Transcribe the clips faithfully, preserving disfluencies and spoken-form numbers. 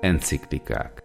Enciklikák.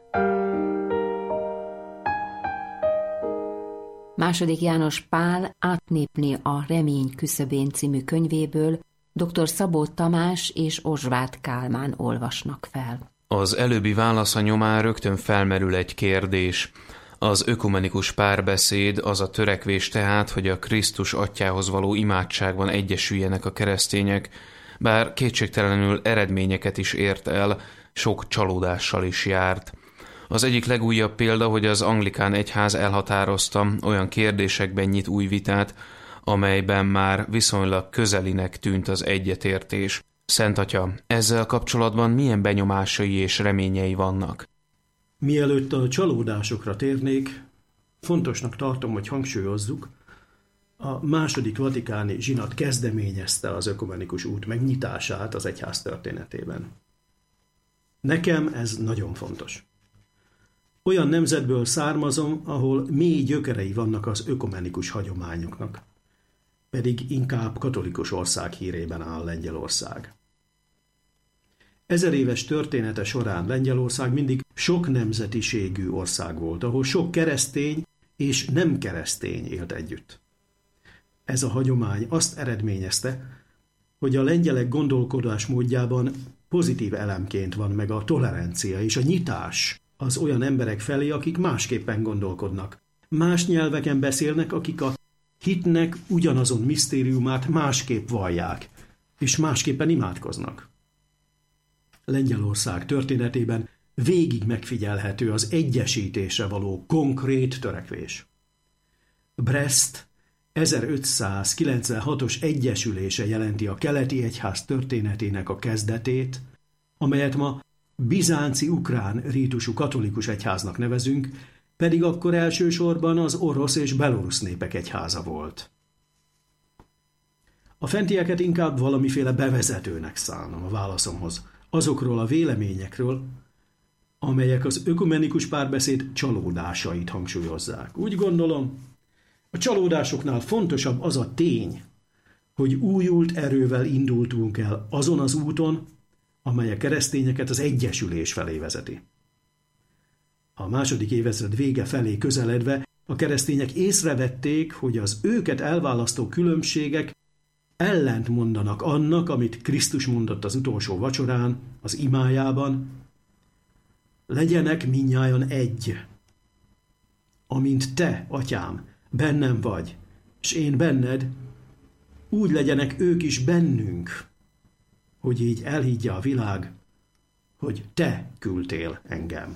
Második János Pál Átnépni a remény küszöbén című könyvéből dr. Szabó Tamás és Ozsvát Kálmán olvasnak fel. Az előbbi válasza nyomán rögtön felmerül egy kérdés. Az ökumenikus párbeszéd az a törekvés tehát, hogy a Krisztus atyához való imádságban egyesüljenek a keresztények, bár kétségtelenül eredményeket is ért el, sok csalódással is járt. Az egyik legújabb példa, hogy az anglikán egyház elhatározta, olyan kérdésekben nyit új vitát, amelyben már viszonylag közelinek tűnt az egyetértés. Szent Atya, ezzel kapcsolatban milyen benyomásai és reményei vannak? Mielőtt a csalódásokra térnék, fontosnak tartom, hogy hangsúlyozzuk, a második vatikáni zsinat kezdeményezte az ökumenikus út megnyitását az egyház történetében. Nekem ez nagyon fontos. Olyan nemzetből származom, ahol mély gyökerei vannak az ökumenikus hagyományoknak, pedig inkább katolikus ország hírében áll Lengyelország. Ezer éves története során Lengyelország mindig sok nemzetiségű ország volt, ahol sok keresztény és nem keresztény élt együtt. Ez a hagyomány azt eredményezte, hogy a lengyelek gondolkodásmódjában pozitív elemként van meg a tolerancia és a nyitás az olyan emberek felé, akik másképpen gondolkodnak. Más nyelveken beszélnek, akik a hitnek ugyanazon misztériumát másképp vallják, és másképpen imádkoznak. Lengyelország történetében végig megfigyelhető az egyesítésre való konkrét törekvés. Brest ezerötszázkilencvenhatos egyesülése jelenti a keleti egyház történetének a kezdetét, amelyet ma bizánci ukrán rítusú katolikus egyháznak nevezünk, pedig akkor elsősorban az orosz és belorusz népek egyháza volt. A fentieket inkább valamiféle bevezetőnek szánom a válaszomhoz, azokról a véleményekről, amelyek az ökumenikus párbeszéd csalódásait hangsúlyozzák. Úgy gondolom, a csalódásoknál fontosabb az a tény, hogy újult erővel indultunk el azon az úton, amely a keresztényeket az egyesülés felé vezeti. A második évezred vége felé közeledve a keresztények észrevették, hogy az őket elválasztó különbségek ellent mondanak annak, amit Krisztus mondott az utolsó vacsorán, az imájában: legyenek mindnyájan egy. Amint te, atyám, bennem vagy, s én benned, úgy legyenek ők is bennünk, hogy így elhiggye a világ, hogy te küldtél engem.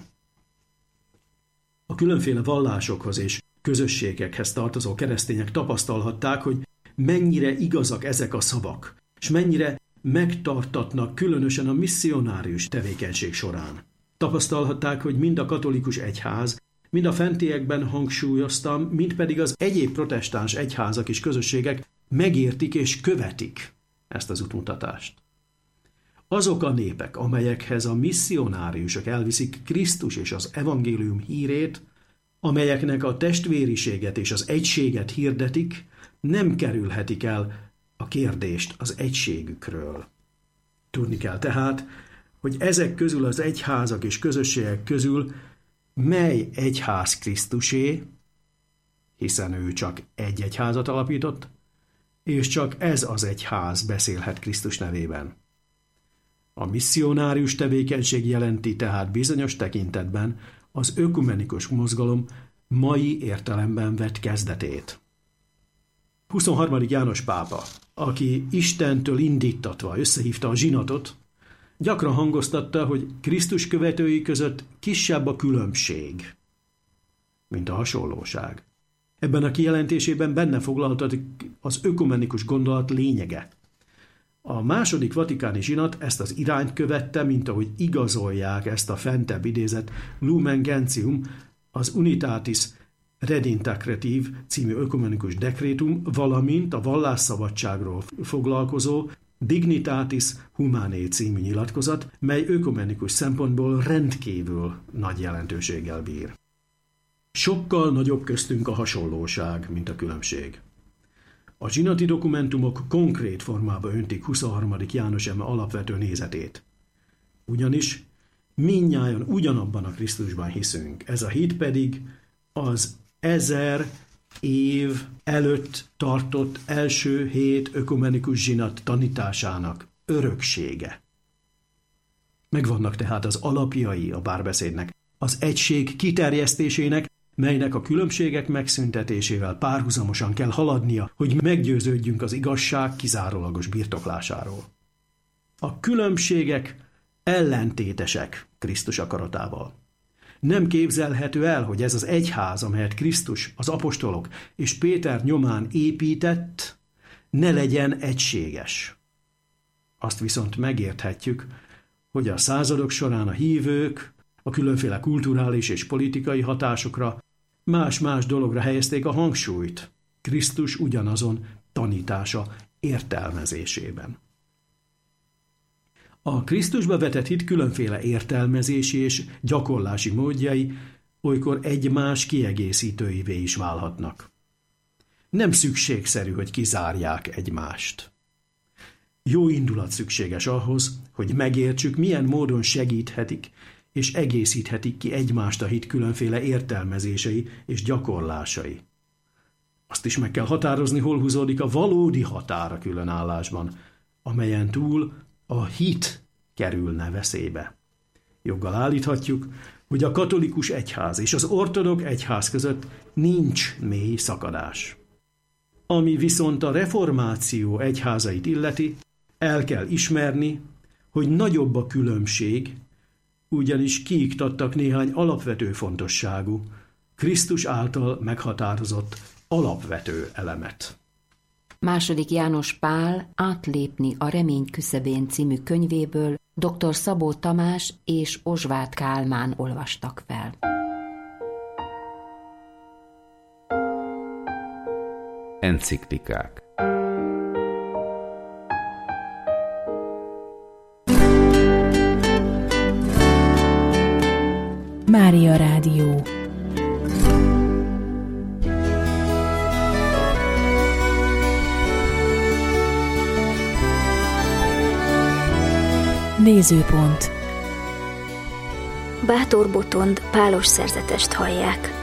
A különféle vallásokhoz és közösségekhez tartozó keresztények tapasztalhatták, hogy mennyire igazak ezek a szavak, és mennyire megtartatnak különösen a misszionárius tevékenység során. Tapasztalhatták, hogy mind a katolikus egyház, mind a fentiekben hangsúlyoztam, mind pedig az egyéb protestáns egyházak és közösségek megértik és követik ezt az útmutatást. Azok a népek, amelyekhez a misszionáriusok elviszik Krisztus és az evangélium hírét, amelyeknek a testvériséget és az egységet hirdetik, nem kerülhetik el a kérdést az egységükről. Tudni kell tehát, hogy ezek közül az egyházak és közösségek közül mely egyház Krisztusé, hiszen ő csak egy egyházat alapított, és csak ez az egyház beszélhet Krisztus nevében. A misszionárius tevékenység jelenti tehát bizonyos tekintetben az ökumenikus mozgalom mai értelemben vett kezdetét. huszonharmadik János pápa, aki Istentől indítatva összehívta a zsinatot, gyakran hangoztatta, hogy Krisztus követői között kisebb a különbség, mint a hasonlóság. Ebben a kijelentésében benne foglaltatik az ökumenikus gondolat lényege. A második vatikáni zsinat ezt az irányt követte, mint ahogy igazolják ezt a fentebb idézett Lumen Gentium, az Unitatis Redintacrativ című ökumenikus dekrétum, valamint a vallásszabadságról foglalkozó Dignitatis Humanae című nyilatkozat, mely ökumenikus szempontból rendkívül nagy jelentőséggel bír. Sokkal nagyobb köztünk a hasonlóság, mint a különbség. A zsinati dokumentumok konkrét formába öntik huszonharmadik János eme alapvető nézetét. Ugyanis Mindnyájan ugyanabban a Krisztusban hiszünk. Ez a hit pedig az ezer év előtt tartott első hét ökumenikus zsinat tanításának öröksége. Megvannak tehát az alapjai a párbeszédnek, az egység kiterjesztésének, melynek a különbségek megszüntetésével párhuzamosan kell haladnia, hogy meggyőződjünk az igazság kizárólagos birtoklásáról. A különbségek ellentétesek Krisztus akaratával. Nem képzelhető el, hogy ez az egyház, amelyet Krisztus, az apostolok és Péter nyomán épített, ne legyen egységes. Azt viszont megérthetjük, hogy a századok során a hívők a különféle kulturális és politikai hatásokra, más-más dologra helyezték a hangsúlyt Krisztus ugyanazon tanítása értelmezésében. A Krisztusba vetett hit különféle értelmezési és gyakorlási módjai olykor egymás kiegészítőivé is válhatnak. Nem szükségszerű, hogy kizárják egymást. Jó indulat szükséges ahhoz, hogy megértsük, milyen módon segíthetik és egészíthetik ki egymást a hit különféle értelmezései és gyakorlásai. Azt is meg kell határozni, hol húzódik a valódi határ a különállásban, amelyen túl a hit kerülne veszélybe. Joggal állíthatjuk, hogy a katolikus egyház és az ortodok egyház között nincs mély szakadás. Ami viszont a reformáció egyházait illeti, el kell ismerni, hogy nagyobb a különbség, ugyanis kiiktattak néhány alapvető fontosságú, Krisztus által meghatározott alapvető elemet. Második János Pál Átlépni a remény küszöbén című könyvéből dr. Szabó Tamás és Ozsvát Kálmán olvastak fel. Enciklikák. Mária Rádió. Nézőpont. Bátor Botond pálos szerzetest hallják.